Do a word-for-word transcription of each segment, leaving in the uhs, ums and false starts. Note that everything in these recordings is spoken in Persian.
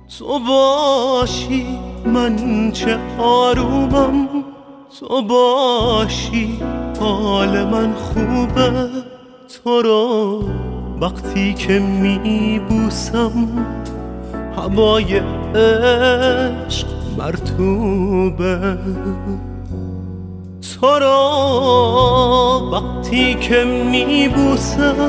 تو باشی من چه آرومم، تو باشی حال من خوبه. تو رو وقتی که میبوسم هوای عشق مرطوبه. تو رو وقتی که میبوسم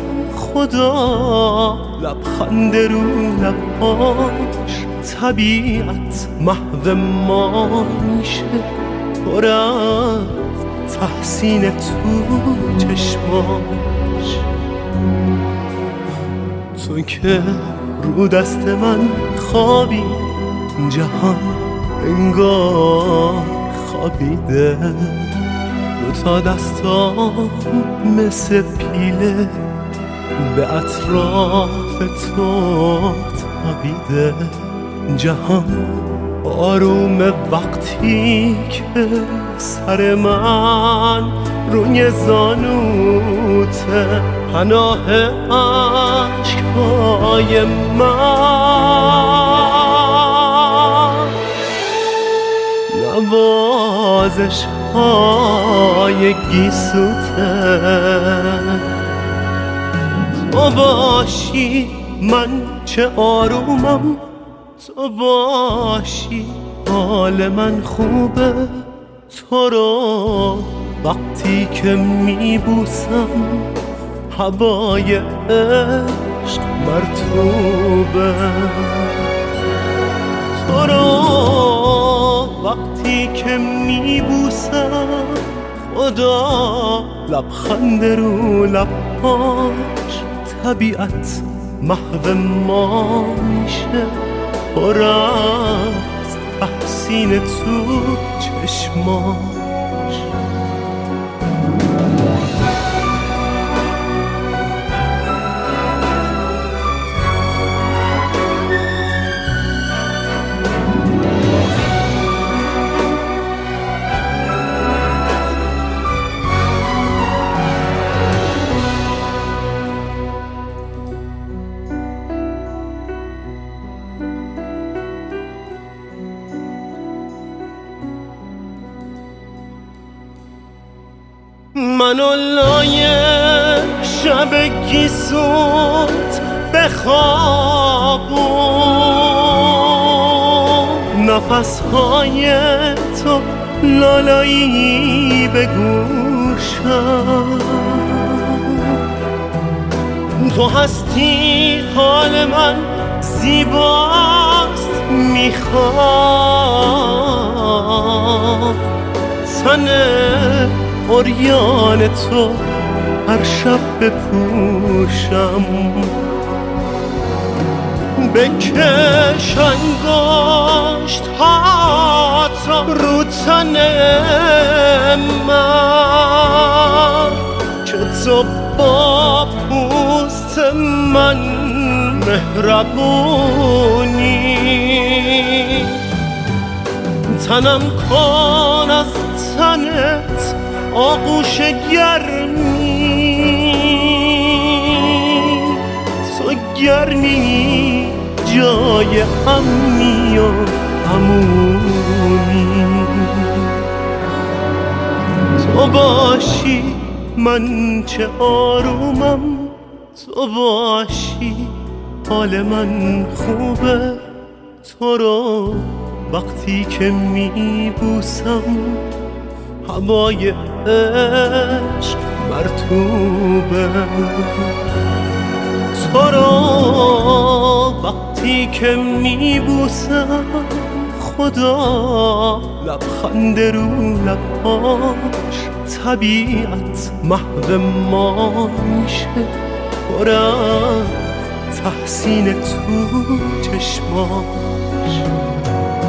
خدا لبخند رو لباش، طبیعت محو ما میشه پر از تحسین تو چشماش. تو که رو دست من خوابی جهان انگار خوابیده، دوتا دستام مثل پیله به اطراف تو تابیده. جهان آروم وقتی که سر من روی زانوته، پناه عشقای من، نوازش های گیسوته. تو باشی من چه آرومم، تو باشی حال من خوبه. تو رو وقتی که میبوسم هوای عشق مرطوبه. تو رو وقتی که میبوسم خدا لبخند رو لباش، طبیعت محو ما میشه پر از تحسین تو چشماش. منو لای شب گیسوت بخوابون، نفسهای تو لالایی به گوشم. تو هستی حال من زیباست میخوام، تنه عریان تو هر شب بپوشم. بکش انگشت هات رو تن من که تو با پوست من مهربونی. تنم کن از تنت آغوش گرمی، تو گرمی جای همی و همونی. تو باشی من چه آرومم، تو باشی حال من خوبه. تو رو وقتی که میبوسم هوای عشق مرطوبه. تو رو وقتی که میبوسم خدا لبخند رو لباش، طبیعت محو ما میشه پر از تحسین تو چشماش.